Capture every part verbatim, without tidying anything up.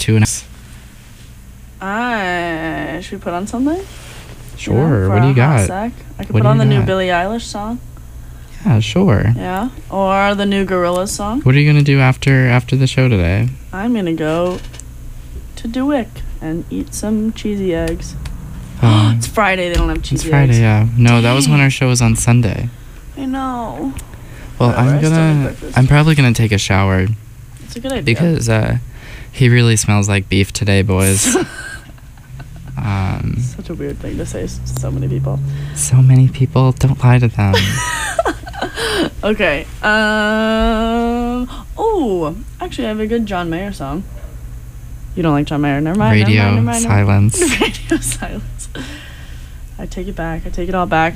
two and a Uh, should we put on something? Sure. You know, for what do a you hot got? sec? I could What put do on you the new got? Billie Eilish song. Yeah, sure. Yeah. Or the new Gorillaz song. What are you gonna do after after the show today? I'm gonna go to DeWick and eat some cheesy eggs. Um, It's Friday. They don't have it's cheesy Friday, eggs. yeah. No, that was when Dang. our show was on Sunday. I know. Well, Whatever, I I'm still eat gonna. breakfast. I'm probably gonna take a shower It's a good idea. because uh, he really smells like beef today, boys. um, Such a weird thing to say. s- So many people. so many people. Don't lie to them. Okay. Um. Oh, actually, I have a good John Mayer song. You don't like John Mayer? Never mind. Radio never mind, never mind, never mind. silence. Radio silence. I take it back. I take it all back.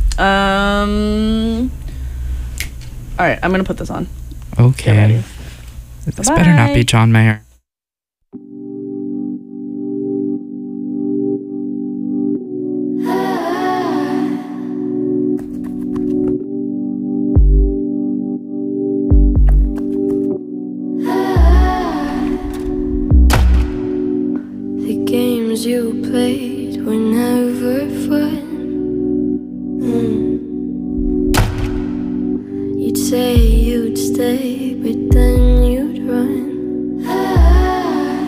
Um. All right, I'm gonna put this on. Get Okay. ready. This better not be Bye. John Mayer. The games you played were never fun. Mm. You'd say you'd stay, but then you'd run. Ah.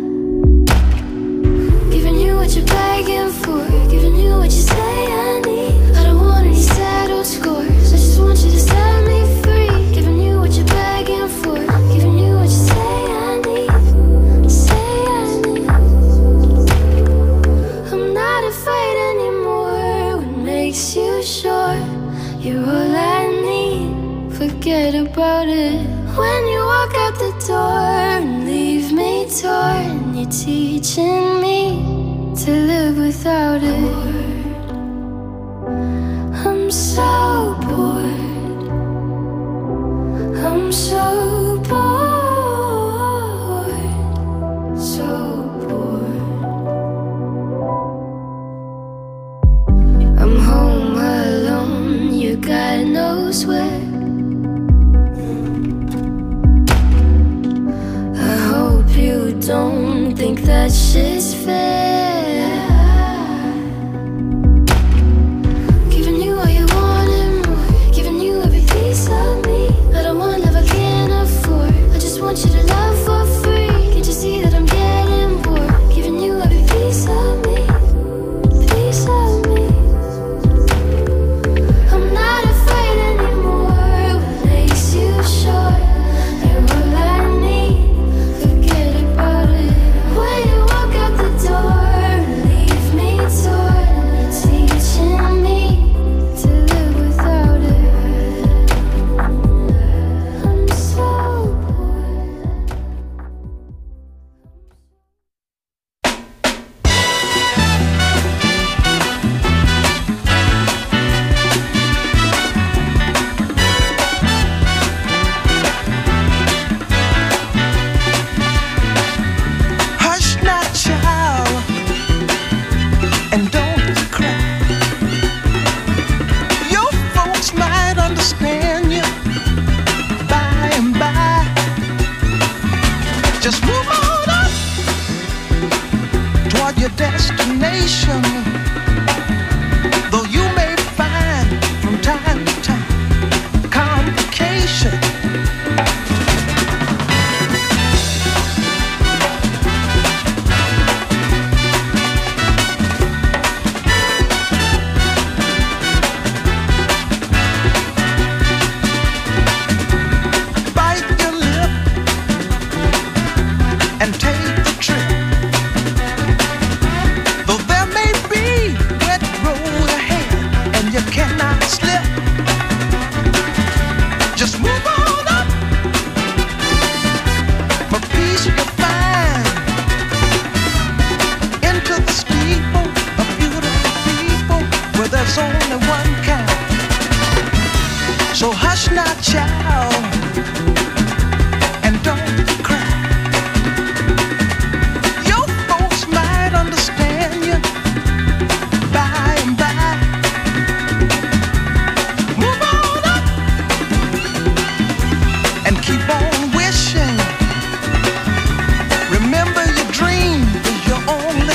Giving you what you're begging for, giving you what you say I need. I don't want any settled scores, I just want you to set me free. Giving you what you're begging for, giving you what you say I need. Say I need. I'm not afraid anymore. What makes you sure you're all I need? Forget about it. When you walk out the door and leave me torn, you're teaching me to live without it. I'm so bored. I'm so bored. So bored. I'm home alone, you God knows where. I hope you don't think that shit's fair. Giving you all you want and more, giving you every piece of me. I don't want love I can't afford, I just want you to love for free. Can't you see that I'm getting bored? Giving you every piece of me, piece of me. I'm not afraid anymore. What makes you sure you're all I need? Forget about it. When you walk out the door and leave me torn, you're teaching me to live without it. I'm so bored. Hush now, child, and don't cry. Your folks might understand you by and by. Just move on up toward your destination. Though you may find from time to time complication. Bite your lip and take the trip. Though there may be wet road ahead and you cannot slip, just move on up. For peace you'll find into the steeple of beautiful people where there's only one kind. So hush now, child, and don't cry.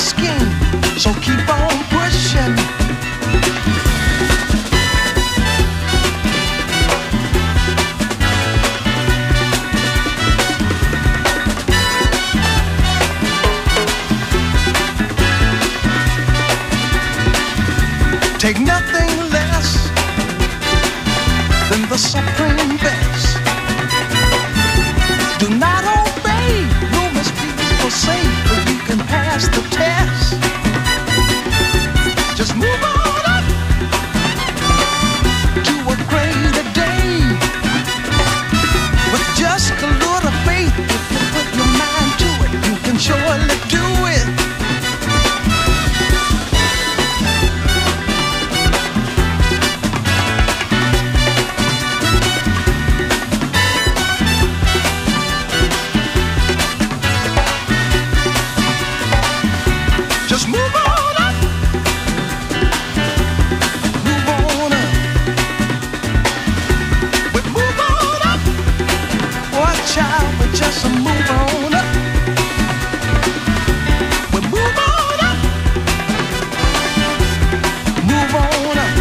scheme, so keep on pushing. Take nothing less than the supreme best. Do not obey rumors people say, but you can pass the test. Just move on up to a greater day. With just a little faith, if you put your mind to it, you can surely do it. Just move on up. Move on up. We move on up. Watch out, we just move on up. We move on up. Move on up.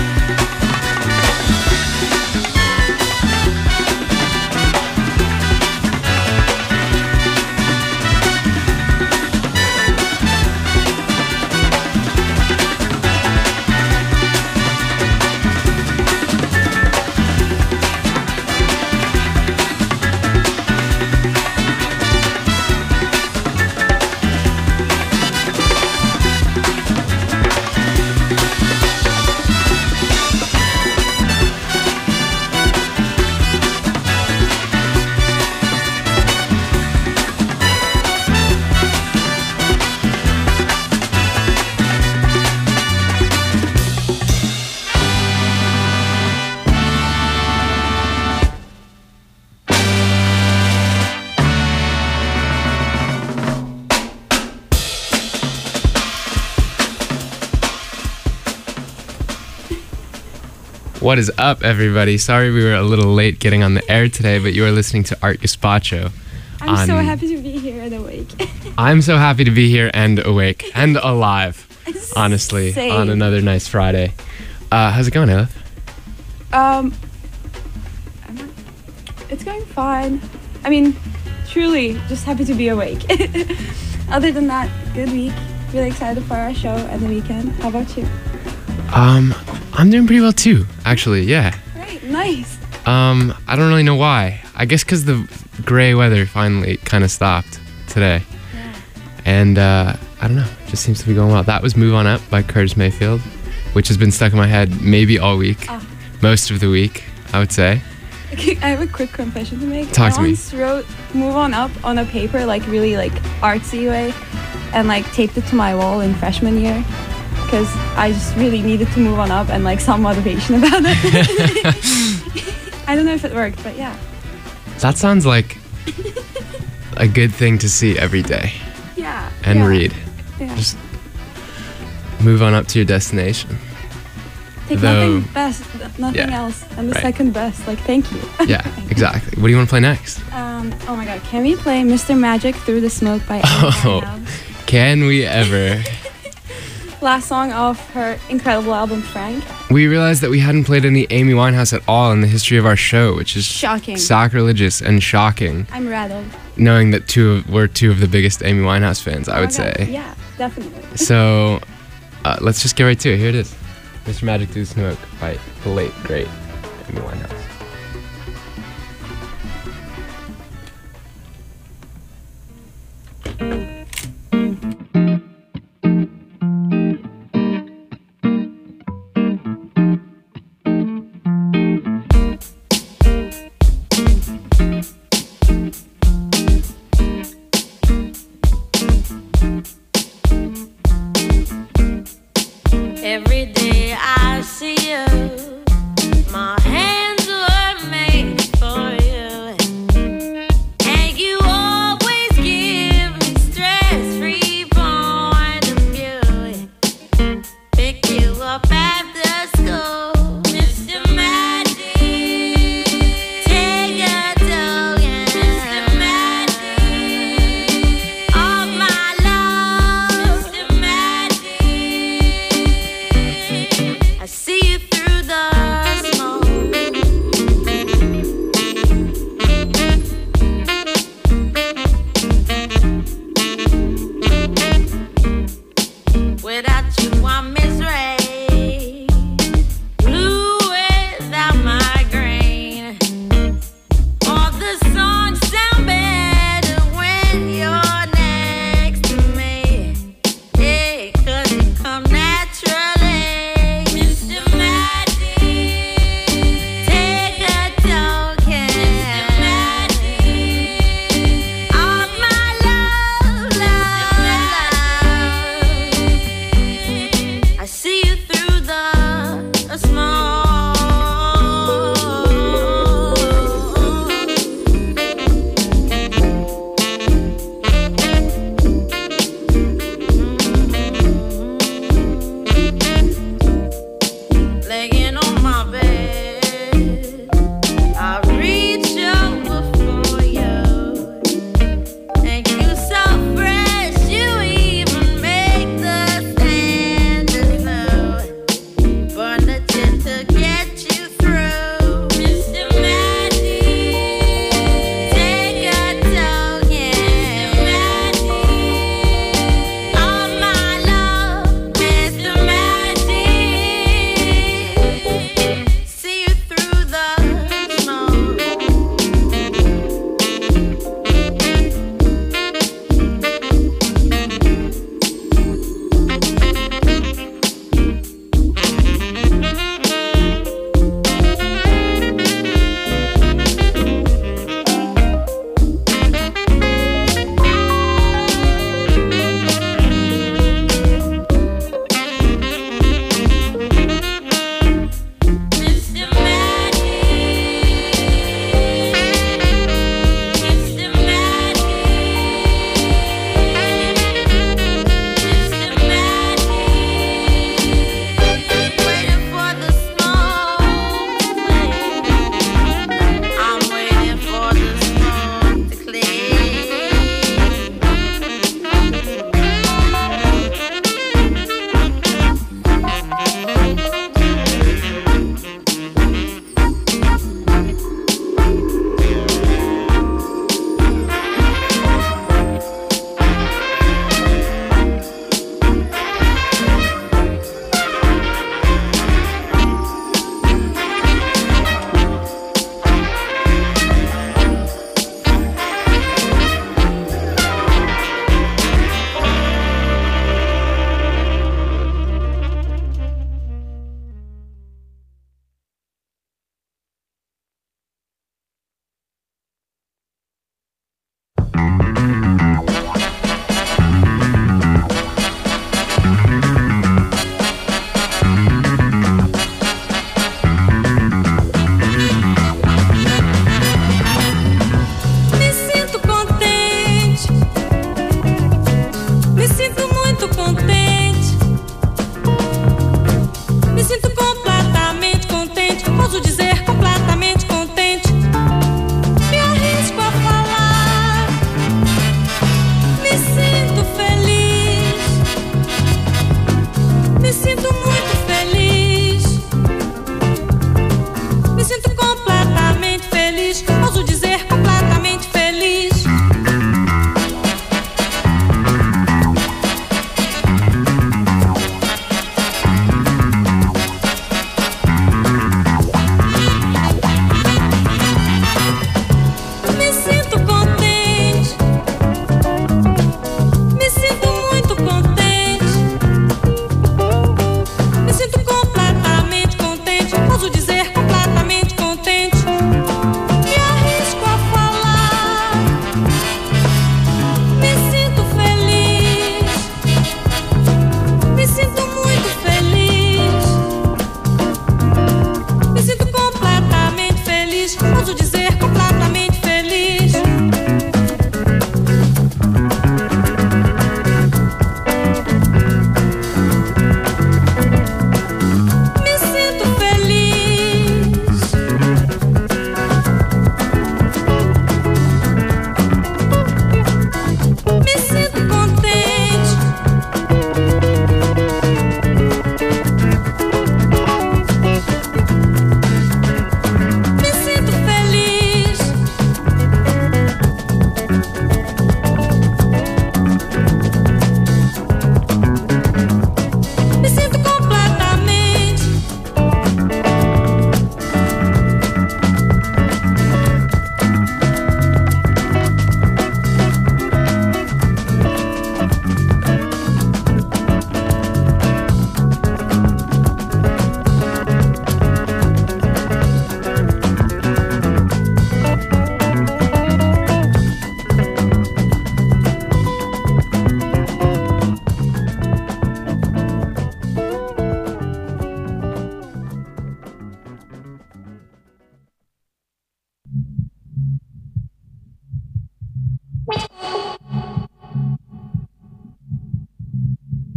What is up, everybody? Sorry we were a little late getting on the air today, but you are listening to Art Gazpacho. I'm on- so happy to be here and awake. I'm so happy to be here and awake and alive, honestly, Same. on another nice Friday. Uh, how's it going, Elif? Um, I'm not- it's going fine. I mean, truly, just happy to be awake. Other than that, good week. Really excited for our show and the weekend. How about you? Um, I'm doing pretty well too, actually, yeah. Great, nice. Um, I don't really know why. I guess because the gray weather finally kind of stopped today. Yeah. And, uh, I don't know, it just seems to be going well. That was Move On Up by Curtis Mayfield, which has been stuck in my head maybe all week, Ah. most of the week, I would say. I have a quick confession to make. Talk I to me. once wrote Move On Up on a paper, like really like artsy way, and like taped it to my wall in freshman year. Because I just really needed to move on up and like some motivation about it. I don't know if it worked, but yeah. That sounds like a good thing to see every day Yeah. and yeah, read. Yeah. Just move on up to your destination. Take though- nothing best, nothing Yeah, else, and the right. second best. Like, thank you. Yeah, exactly. What do you want to play next? Um. Oh my God. Can we play Mister Magic Through the Smoke by Amy Oh. Winehouse? Can we ever? Last song off her incredible album Frank. We realized that we hadn't played any Amy Winehouse at all in the history of our show, which is Shocking. sacrilegious and shocking, I'm rattled. knowing that two of, we're two of the biggest Amy Winehouse fans, I Oh would my God, say. Yeah, definitely. So uh, let's just get right to it. Here it is. Mister Magic Through the Smoke by the late, great Amy Winehouse. Every day I see you, my hands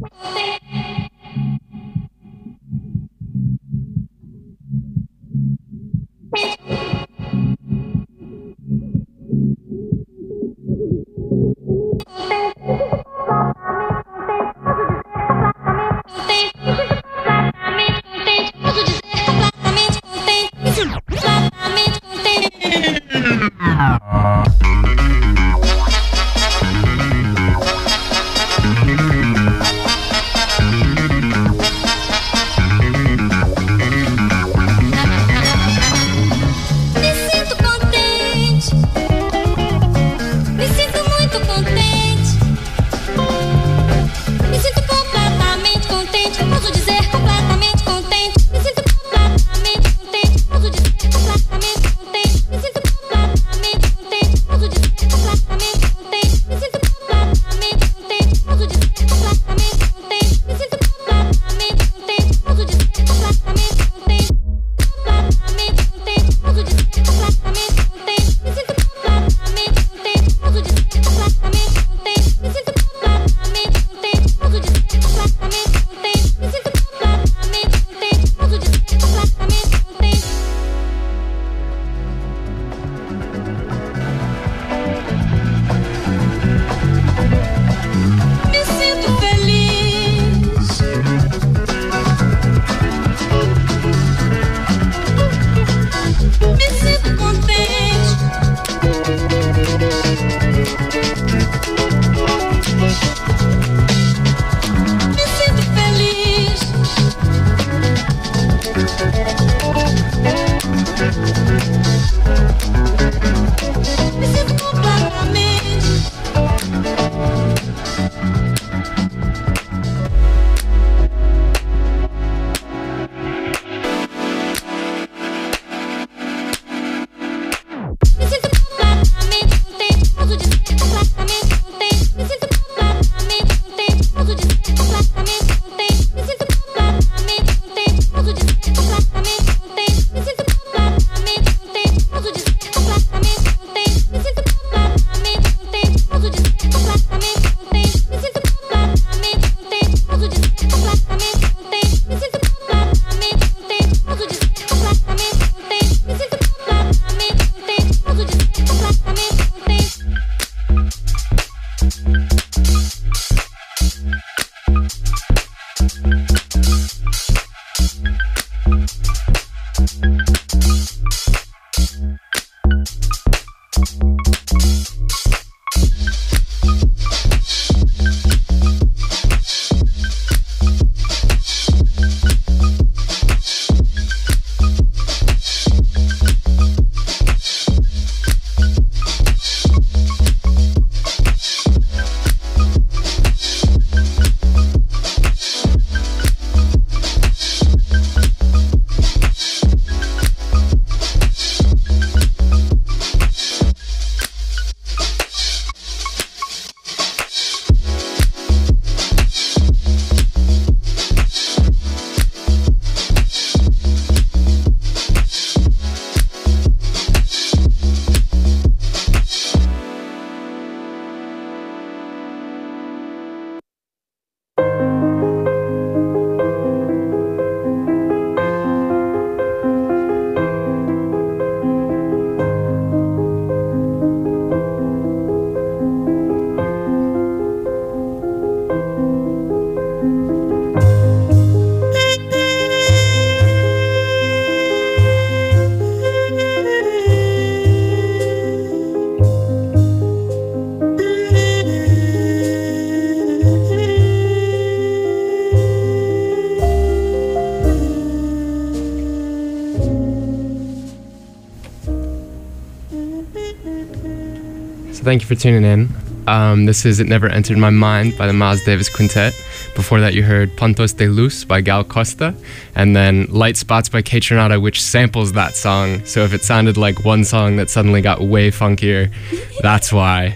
Thank you for tuning in. Um, this is It Never Entered My Mind by the Miles Davis Quintet. Before that, you heard Puntos de Luz by Gal Costa, and then Light Spots by Kaytranada, which samples that song. So if it sounded like one song that suddenly got way funkier, that's why.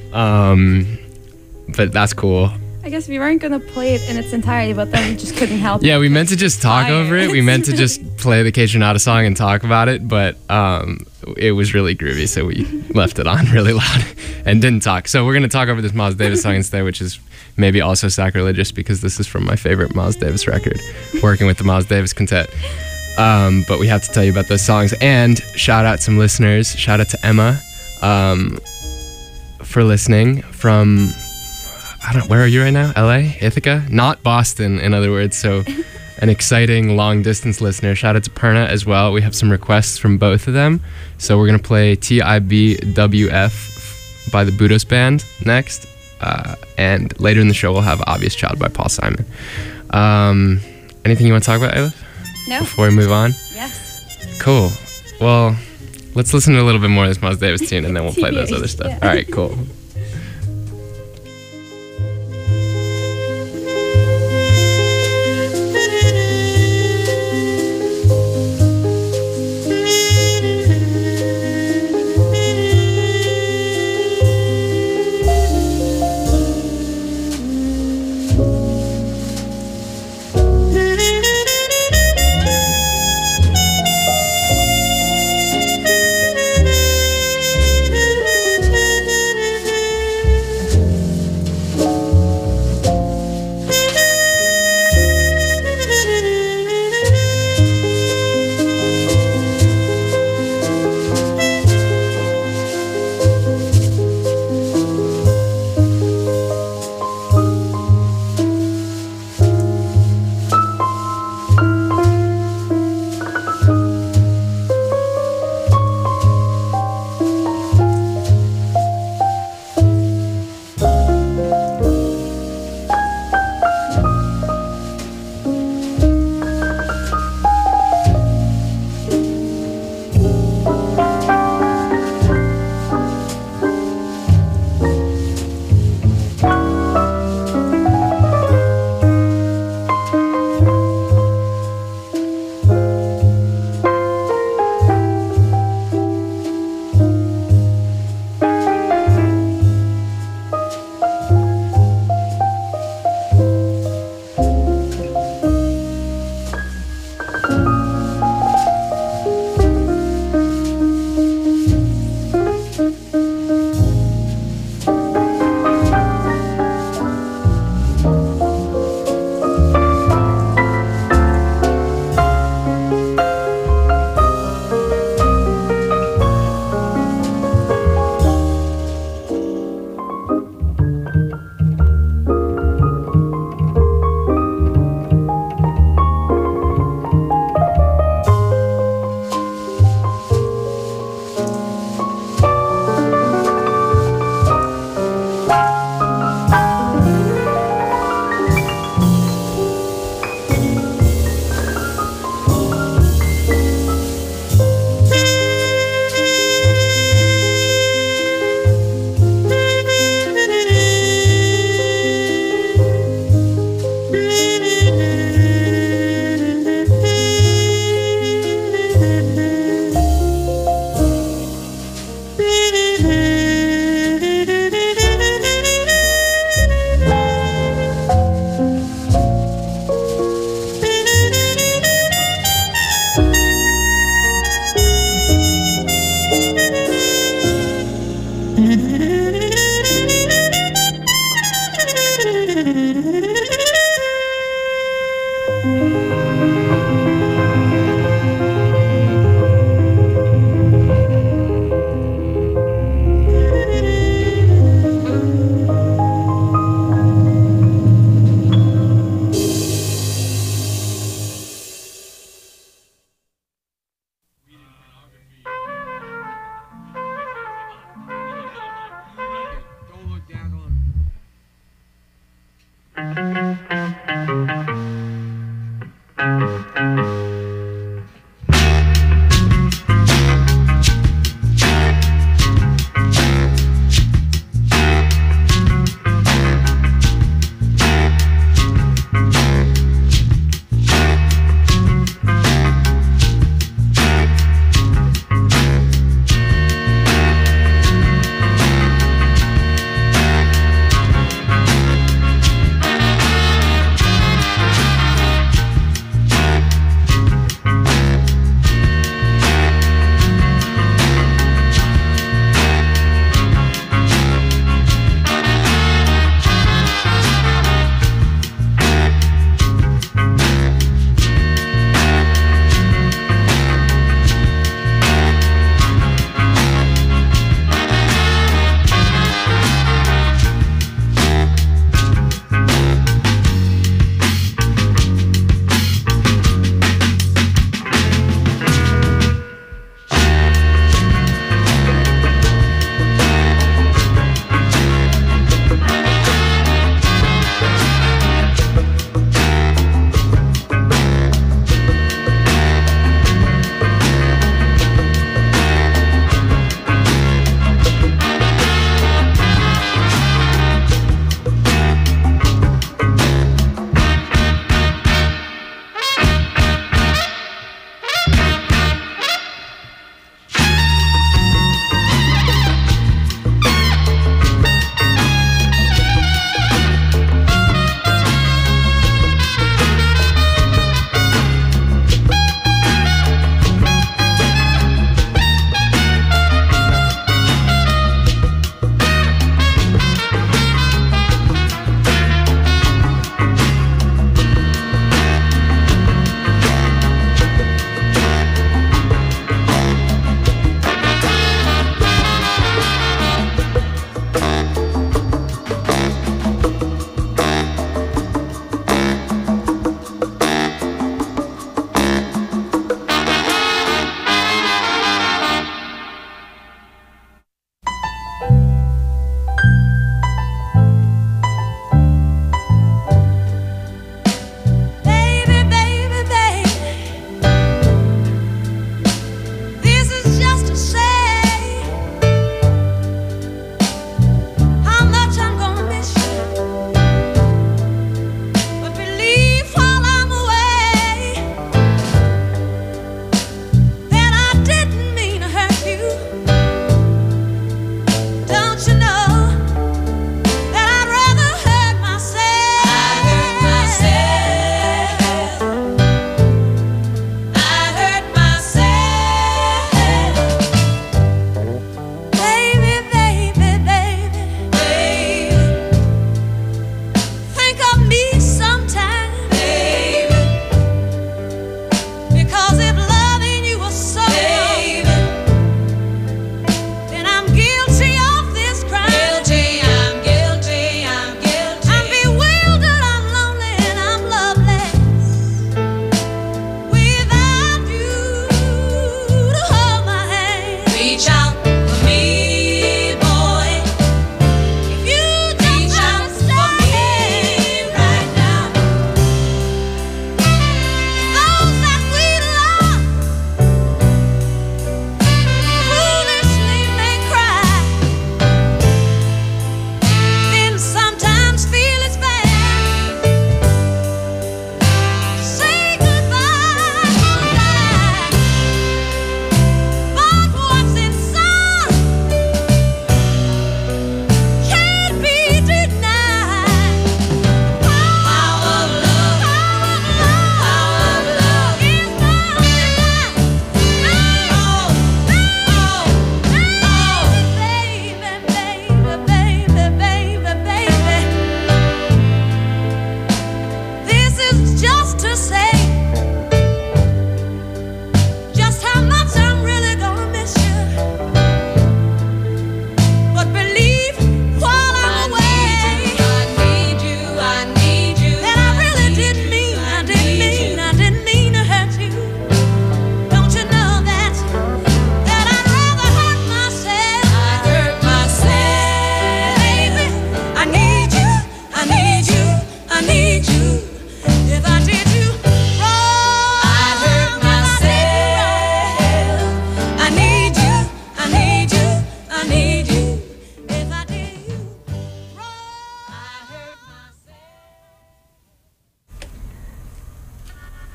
Um, but that's cool. I guess we weren't gonna play it in its entirety, but then we just couldn't help it. Yeah, we meant to just talk Fire. over it. We meant to just play the Kaytranada song and talk about it, but um, it was really groovy, so we left it on really loud and didn't talk. So we're going to talk over this Miles Davis song instead, which is maybe also sacrilegious because this is from my favorite Miles Davis record, working with the Miles Davis Quintet. Um, but we have to tell you about those songs and shout out some listeners. Shout out to Emma um, for listening from, I don't know, where are you right now? L A? Ithaca? Not Boston, in other words. So an exciting long distance listener. Shout out to Perna as well. We have some requests from both of them. So we're going to play T I B W F by the Budos Band next. Uh, and later in the show, we'll have Obvious Child by Paul Simon. Um, anything you want to talk about, Eilif? No. Before we move on? Yes. Cool. Well, let's listen to a little bit more of this Miles Davis tune and then we'll play those other stuff. Yeah. All right, cool. Thank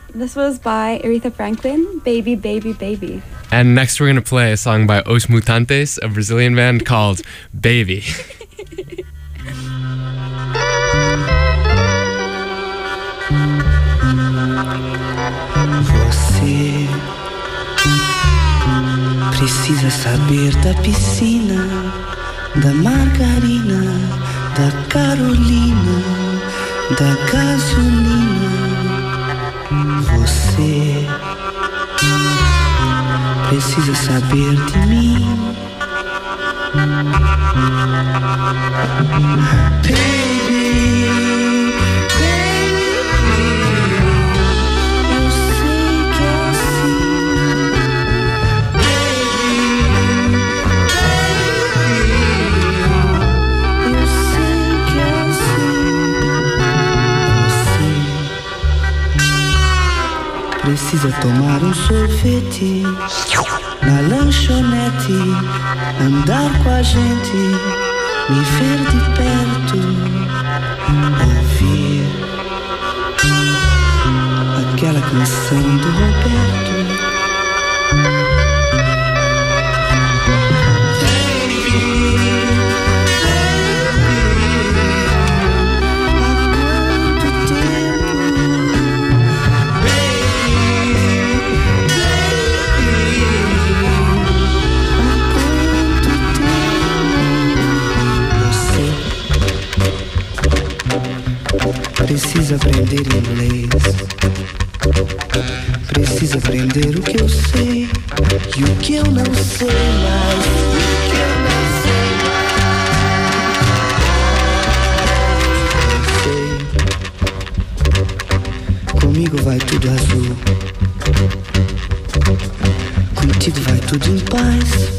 This was by Aretha Franklin, Baby, Baby, Baby. And next we're going to play a song by Os Mutantes, a Brazilian band called Baby. Você precisa saber da piscina, da margarina, da Carolina, da gasolina. Você precisa saber de mim. Baby, precisa tomar um sorvete na lanchonete, andar com a gente, me ver de perto, ouvir aquela canção do Roberto. Precisa aprender inglês, precisa aprender o que eu sei e o que eu não sei mais, e o que eu não sei mais. Sei, comigo vai tudo azul, contigo vai tudo em paz.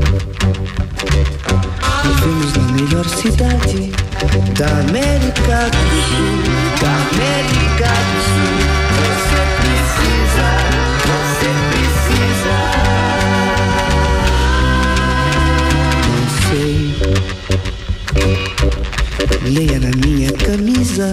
Vivemos na melhor cidade da América do Sul, da América do Sul. Você precisa, você precisa. Não sei, leia na minha camisa.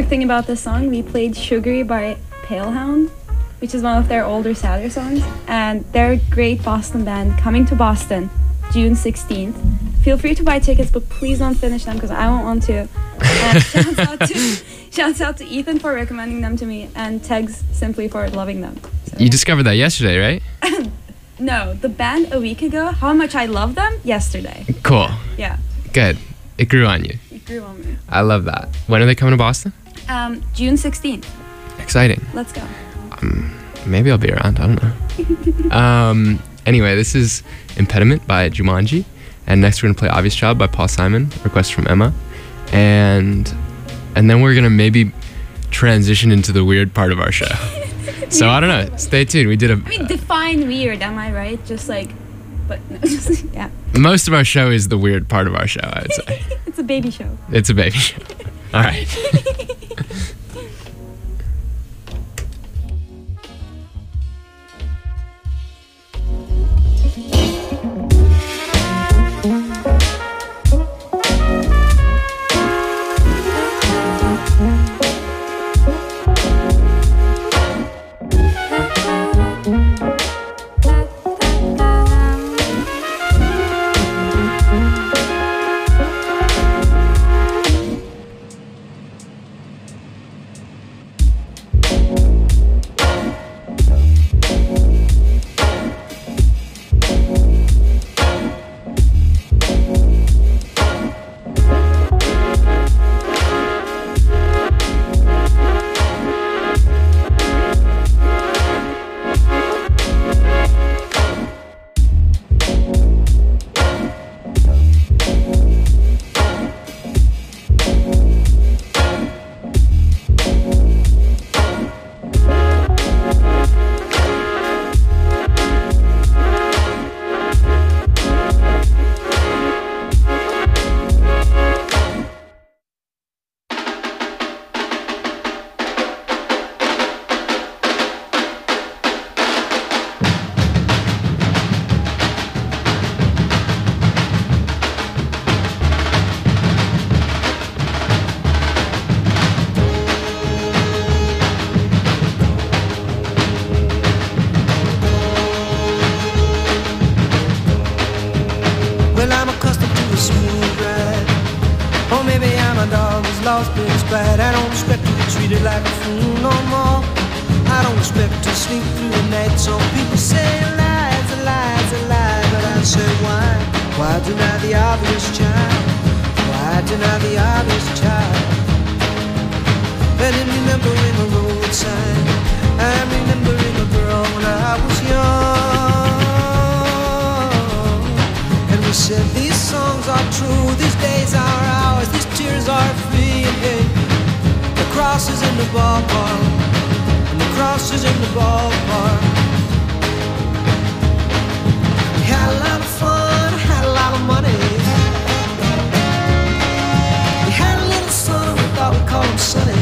quick thing about this song, we played Sugary by Palehound, which is one of their older, sadder songs. And they're a great Boston band coming to Boston June sixteenth. Feel free to buy tickets, but please don't finish them because I won't want to. And shouts out to shouts out to Ethan for recommending them to me, and Tegs simply for loving them. So. You discovered that yesterday, right? No, the band a week ago. How much I love them yesterday. Cool. Yeah, Good. It grew on you. it grew on me. I love that. When are they coming to Boston? Um, June sixteenth. Exciting. Let's go. Maybe I'll be around. I don't know. um, anyway, this is Impediment by Jumanji. And next we're going to play Obvious Child by Paul Simon, request from Emma. And and then we're going to maybe transition into the weird part of our show. So I don't know. Stay tuned. We did a... I mean, define weird, am I right? Just like, but no, just, yeah. Most of our show is the weird part of our show, I would say. It's a baby show. It's a baby show. All right. lost its pride. I don't expect to be treated like a fool no more. I don't expect to sleep through the night. Some people say lies, a lies, a lie, but I say why? Why deny the obvious child? Why deny the obvious child? And in remembering a road sign, I'm remembering a girl when I was young. And we said these songs are true, these days are ours, these tears are free. And hey, the cross is in the ballpark, and the cross is in the ballpark. We had a lot of fun, had a lot of money. We had a little son, we thought we'd call him Sonny.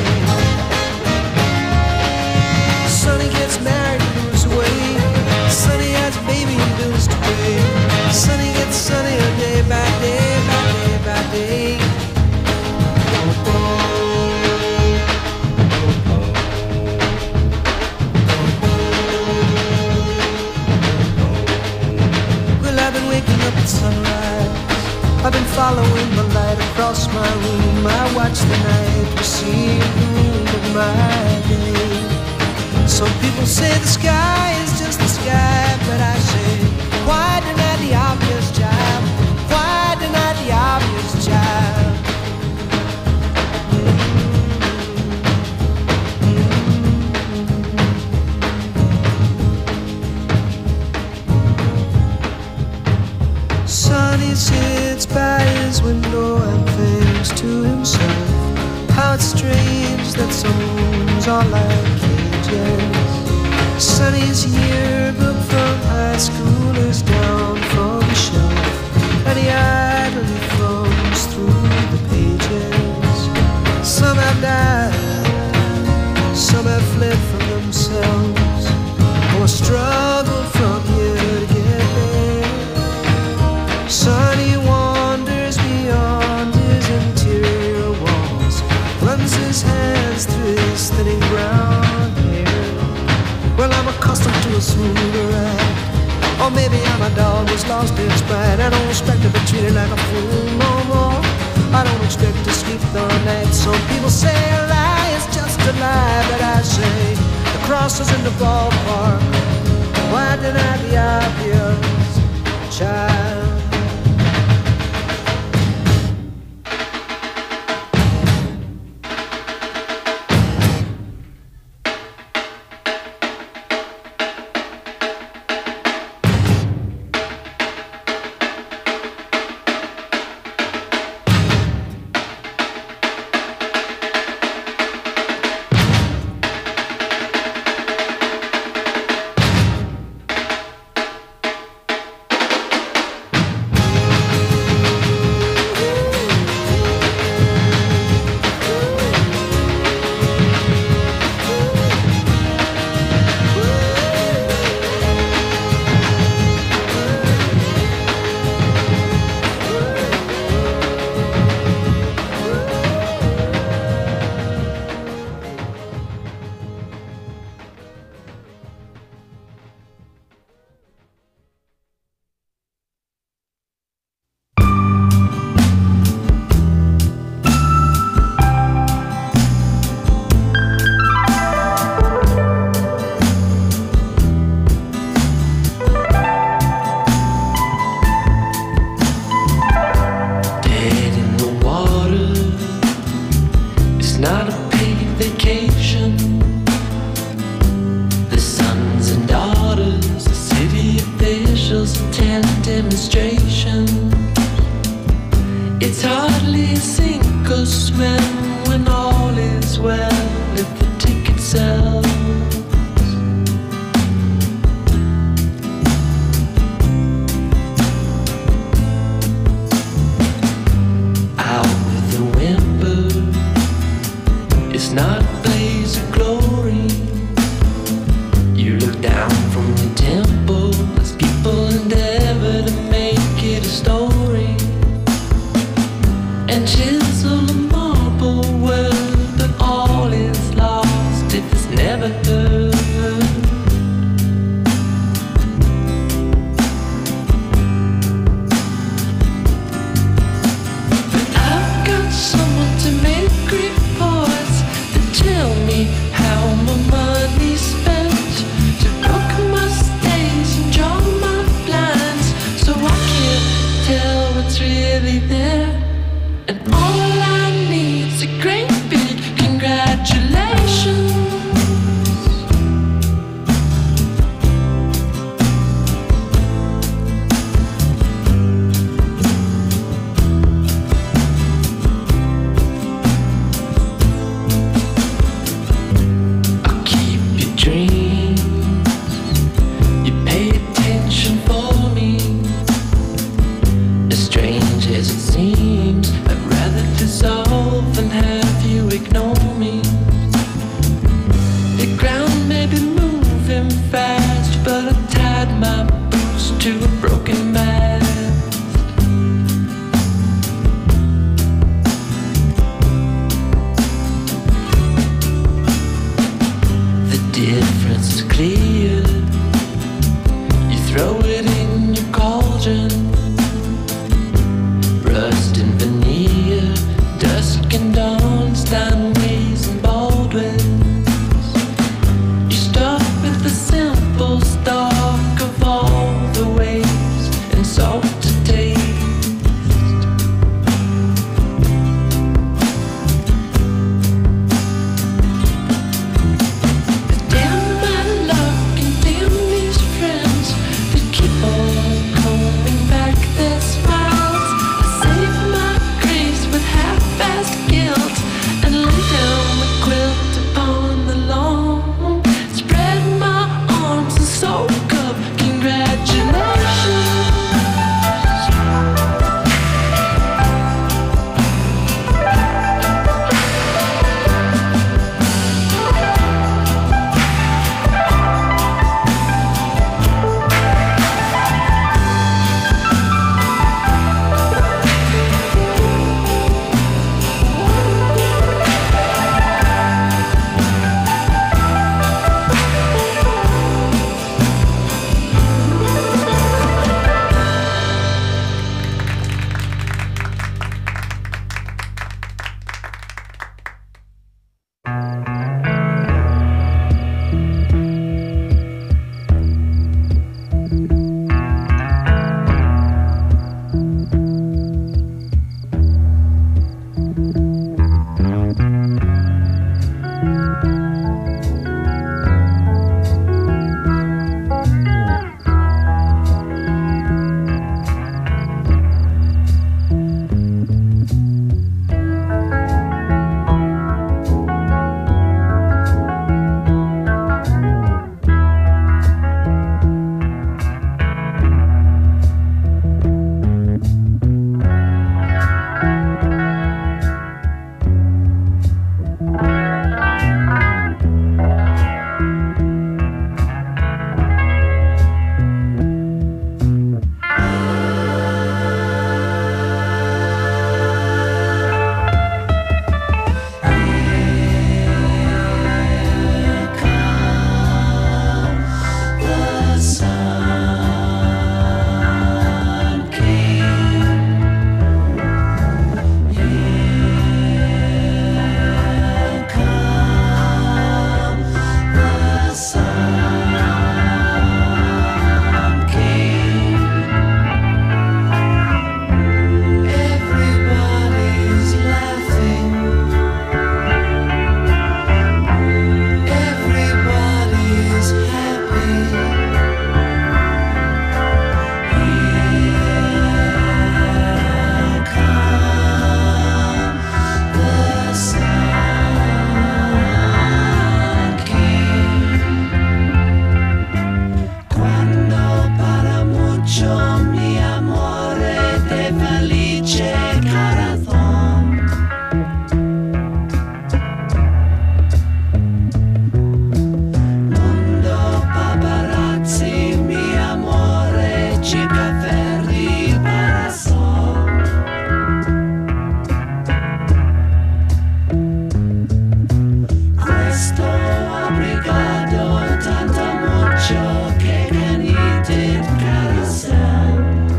Sonny gets married and moves away. Sonny has a baby and bills to pay. Sonny gets sunnier day by day, by day by day. Well, I've been waking up at sunrise. I've been following the light across my room. I watch the night receive the moon of my day. Some people say the sky is just the sky, but I say, why deny the obvious child? Why deny the obvious child? Sonny sits by his window and thinks to himself, how it's strange that some rooms are like cages. Sonny's yearbook from high school is down from the shelf, and he idly thumbs through the pages. Some have died, some have fled from themselves, or struggled from here to get there. Sonny wanders beyond his interior walls, runs his hands Well, I'm accustomed to a smoother ride. Or maybe I'm a dog that's lost its pride. I don't expect to be treated like a fool no more. I don't expect to sleep the night. Some people say a lie is just a lie, but I say the cross is in the ballpark. Why deny the obvious, child? Damn, my love shortcake and he did carousel.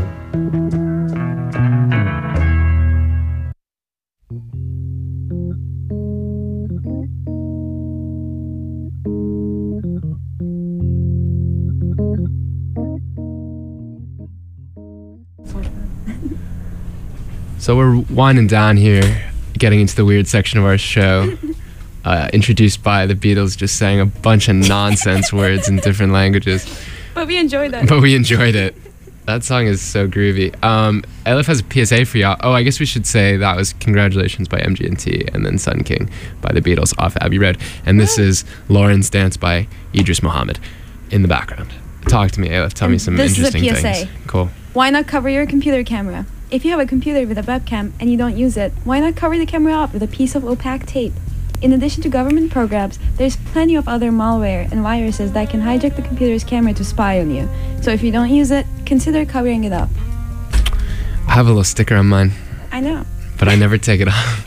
So we're winding down here, getting into the weird section of our show. Uh, introduced by the Beatles just saying a bunch of nonsense words in different languages. But we enjoyed that. But we enjoyed it. That song is so groovy. Um, Elif has a P S A for y'all. Oh, I guess we should say that was Congratulations by M G M T and then Sun King by the Beatles off Abbey Road. And this is Lauren's Dance by Idris Muhammad in the background. Talk to me, Elif. Tell And me some this is a interesting P S A. things. Cool. Why not cover your computer camera? If you have a computer with a webcam and you don't use it, why not cover the camera up with a piece of opaque tape? In addition to government programs, there's plenty of other malware and viruses that can hijack the computer's camera to spy on you. So if you don't use it, consider covering it up. I have a little sticker on mine, I know. but I never take it off.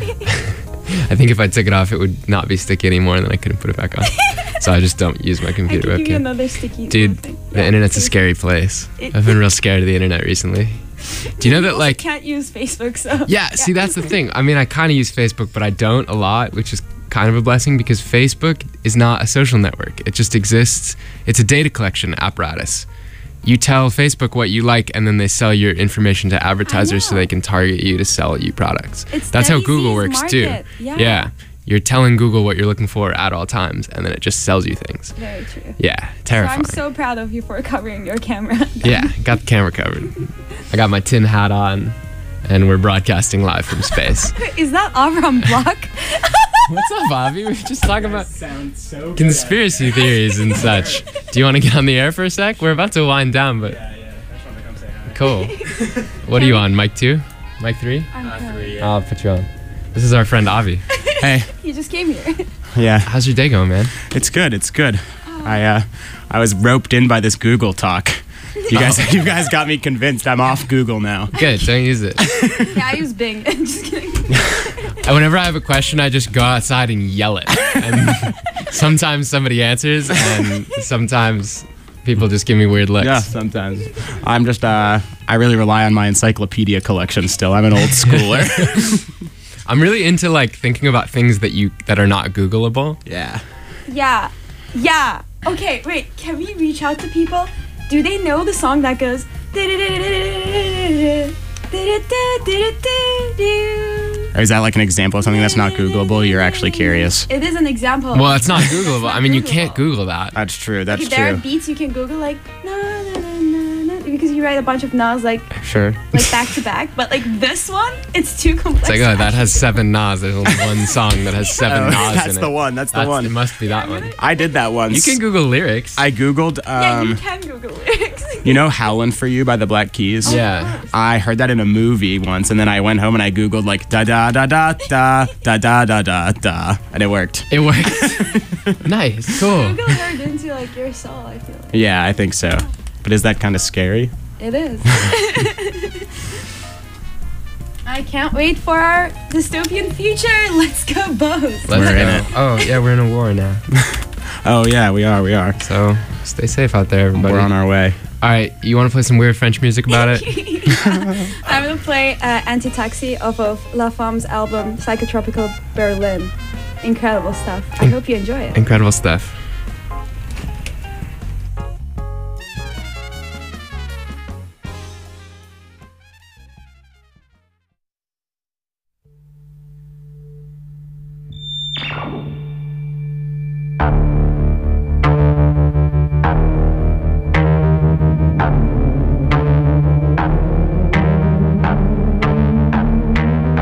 I think if I took it off, it would not be sticky anymore and then I couldn't put it back on. So I just don't use my I computer can give you webcam. another sticky Dude, thing. the Yeah, internet's a please. scary place. It- I've been real scared of the internet recently. Do you know that, also like, can't use Facebook, so yeah, see, that's the thing. I mean, I kind of use Facebook, but I don't a lot, which is kind of a blessing because Facebook is not a social network. It just exists. It's a data collection apparatus. You tell Facebook what you like, and then they sell your information to advertisers so know. they can target you to sell you products. It's That's how Daddy Google Z's works too. market. Yeah. Yeah. You're telling Google what you're looking for at all times, and then it just sells you things. Very true. Yeah, So terrifying. I'm so proud of you for covering your camera. Yeah, got the camera covered. I got my tin hat on, and we're broadcasting live from space. Is that Avram Block? What's up, Bobby? We were just talking about Sounds so good. conspiracy theories and such. Do you want to get on the air for a sec? We're about to wind down, but Yeah, yeah. I just wanted to come say hi. cool. What are you on, mic two? Mic three? I'm Three, yeah. I'll put you on. This is our friend Avi. Hey, You just came here. yeah, How's your day going, man? it's good. It's good. I uh, I was roped in by this Google talk. You guys, you guys got me convinced. I'm off Google now. Good, don't use it. Yeah, I use Bing. Just kidding. And whenever I have a question, I just go outside and yell it. And sometimes somebody answers, and sometimes people just give me weird looks. Yeah, sometimes. I'm just uh, I really rely on my encyclopedia collection still. I'm an old schooler. I'm really into like thinking about things that you that are not Googleable. Yeah. Yeah. Yeah. Okay, wait. Can we reach out to people? Do they know the song that goes? Or is that like an example of something that's not Googleable? You're actually curious. It is an example. Well, it's not Googleable. not I mean, you Googleable. can't Google that. That's true. That's Okay, there are true. beats you can Google like na na na na na because you write a bunch of nas like Sure. like back to back, but like this one, it's too complex. It's like, to oh, that has actually seven nas. There's only one song that has seven Oh, nas that's in it. the one. That's the That's- one. It must be that one. I did that once. You can Google lyrics. I googled. Yeah, you Um, can Google lyrics. you know "Howlin' for You" by the Black Keys. Yeah. I heard that in a movie once, and then I went home and I googled like da da da da da da da da da da, and it worked. It works. Nice. Cool. Google turned into like your soul. I feel like Yeah, I think so. But is that kind of scary? it is. I can't wait for our dystopian future. Let's go, both. Let's We're in go. it. Oh, yeah, we're in a war now. Oh yeah, we are. We are. So stay safe out there, everybody. We're on our way. All right, you want to play some weird French music about it? I'm gonna play uh, Anti-Taxi off of La Femme's album Psychotropical Berlin. Incredible stuff. I hope you enjoy it. Incredible stuff.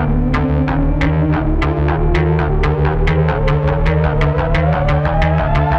Thank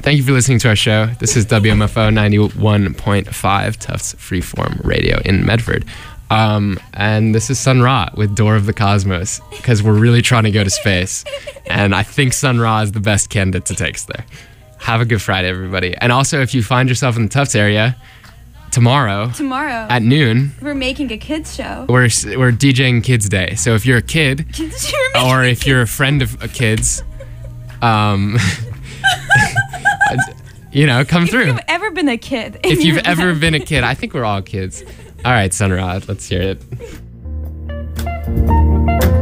thank you for listening to our show. This is W M F O ninety-one point five, Tufts Freeform Radio in Medford. Um, and this is Sun Ra with Door of the Cosmos, because we're really trying to go to space. And I think Sun Ra is the best candidate to take us there. Have a good Friday, everybody. And also, if you find yourself in the Tufts area, tomorrow, Tomorrow. at noon, We're making a kids show. we're we're DJing Kids Day. So if you're a kid, Kids- you're making or a if you're a friend of a kids, um, you know, come If through. you've ever been a kid. in If you've your ever life. been a kid, I think we're all kids. All right, Sun Ra, let's hear it.